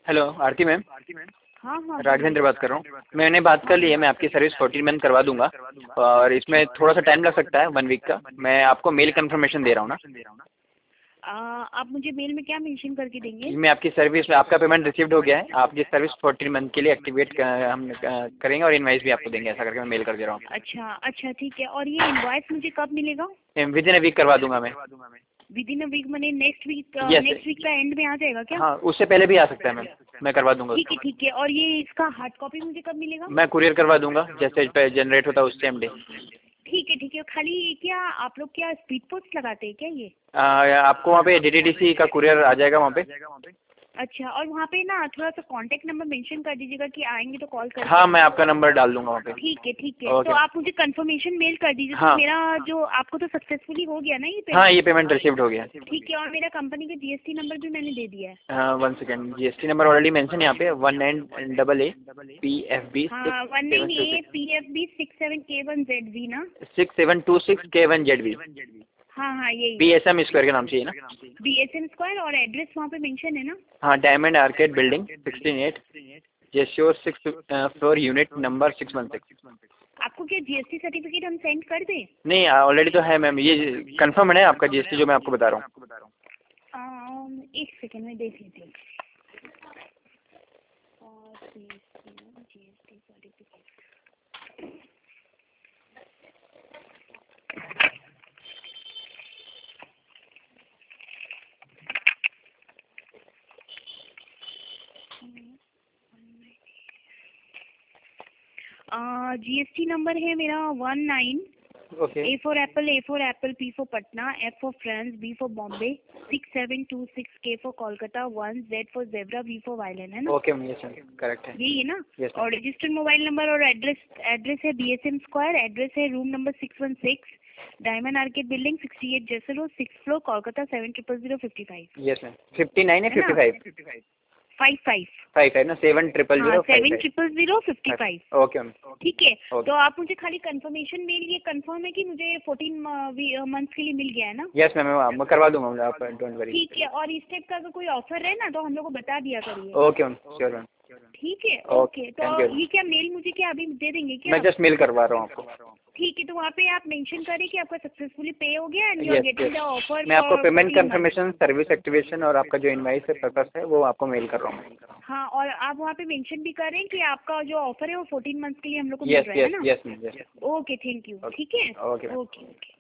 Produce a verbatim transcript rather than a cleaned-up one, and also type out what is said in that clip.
Hello आरती ma'am, हाँ हाँ राघवेंद्र बात कर रहा हूँ। मैंने बात कर ली है, मैं आपकी सर्विस फोर्टीन मंथ करवा दूंगा और इसमें थोड़ा सा टाइम लग सकता है, वन वीक का। मैं आपको मेल कंफर्मेशन दे रहा हूँ ना। आ, आप मुझे मेल में क्या मेंशन करके देंगे? मैं आपकी सर्विस में आपका पेमेंट रिसीव्ड हो गया है, आपकी सर्विस फोर्टीन मंथ के लिए एक्टिवेट हम करेंगे और इनवाइस भी आपको देंगे, ऐसा करके मैं मेल कर दे रहा हूँ। अच्छा अच्छा ठीक है। और ये इनवॉइस मुझे कब मिलेगा? विद इन अ वीक करवा दूंगा मैं। विद इन अ वीक मैंने next week Yes. Next week का एंड में आ जाएगा क्या? हाँ, उससे पहले भी आ सकता है मैम, मैं करवा दूंगा। ठीक है ठीक है। और ये इसका हार्ड कॉपी मुझे कब मिलेगा? मैं कुरियर करवा दूंगा, जैसे जनरेट होता है उस सेम डे। ठीक है ठीक है। खाली क्या आप लोग क्या स्पीड पोस्ट लगाते हैं क्या ये? आ, आपको वहाँ पे डी टी डी सी का कुरियर आ जाएगा वहाँ पे। अच्छा, और वहाँ पे ना थोड़ा सा कांटेक्ट नंबर मेंशन कर दीजिएगा कि आएंगे तो कॉल कर। हाँ, मैं आपका नंबर डाल दूंगा वहाँ पे। ठीक है ठीक है। Okay. तो आप मुझे कंफर्मेशन मेल कर दीजिए। हाँ। तो मेरा जो आपको तो सक्सेसफुली हो गया ना ये पेमेंट? हाँ, ये पेमेंट रिसीव्ड हो गया। ठीक है। और मेरा कंपनी का जीएसटी नंबर भी मैंने दे दिया है। हाँ, one second, G S T number already mention यहाँ पे, one nine double A P F B हाँ, one nine A P F B six seven K one Z V ना? Six seven two six K one Z B. हाँ हाँ यही B S M square के नाम से ही ना? B S M square. और एड्रेस वहाँ पे मेंशन है ना? हाँ, diamond arcade building sixteen eight Jessore six floor unit number six one six. आपको क्या जीएसटी सर्टिफिकेट हम सेंड कर दें? नहीं, ऑलरेडी तो है मैम, ये कंफर्म है आपका जीएसटी जो मैं आपको बता रहा हूँ। अम, एक सेकेंड में देख लेती हूँ। जीएसटी सर्टिफिकेट जीएसटी नंबर है मेरा one nine okay A for apple, A for apple, P for Patna, F for France, B for Bombay, six seven two six, K for Kolkata, one, Z for zebra, V for violin, है ना? Okay ma'am, yes ma'am, correct है। यही है ना? Yes, और registered mobile number और address address है B S M square, address है room number six one six, diamond arcade building sixty eight Jessore road, six floor, Kolkata seven triple zero fifty five. Yes ma'am, fifty nine है fifty five five five five five ना, seven triple हाँ zero seven triple zero fifty five. Okay ma'am. ठीक है। Okay. तो आप मुझे खाली confirmation mail, ये कंफर्म है कि मुझे फोर्टीन मंथ्स के लिए मिल गया है ना? यस मैम, मैं करवा दूंगा, आप डोंट वरी। ठीक है। और इस टाइप का अगर कोई ऑफर है ना तो हम लोग को बता दिया करिए। Okay ma'am, sure ma'am. ठीक है Okay, ओके। तो thank you. ये क्या मेल मुझे क्या अभी दे देंगे क्या? मैं जस्ट मेल करवा रहा हूँ आपको। ठीक है। तो वहाँ पे आप मेंशन करें कि आपका सक्सेसफुली पे हो गया and you are yes getting the yes, offer. मैं आपको पेमेंट कंफर्मेशन, सर्विस एक्टिवेशन और आपका जो इनवाइस है पर्पस है वो आपको मेल कर रहा हूँ। हाँ, और आप वहाँ पे मेंशन भी करें कि आपका जो ऑफर है वो फोर्टीन मंथ के लिए हम लोग को मिल यस रहा है यस ना? Yes ma'am, yes. Okay thank you. ठीक है ओके ओके ओके।